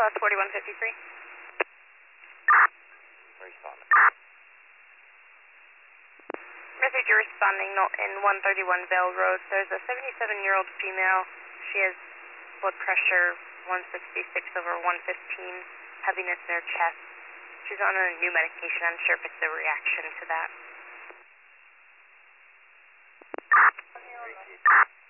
LS 4153. Responding. Message you're responding in 131 Vale Road. There's a 77-year-old female. She has blood pressure 166/115, heaviness in her chest. She's on a new medication. I'm sure if it's a reaction to that.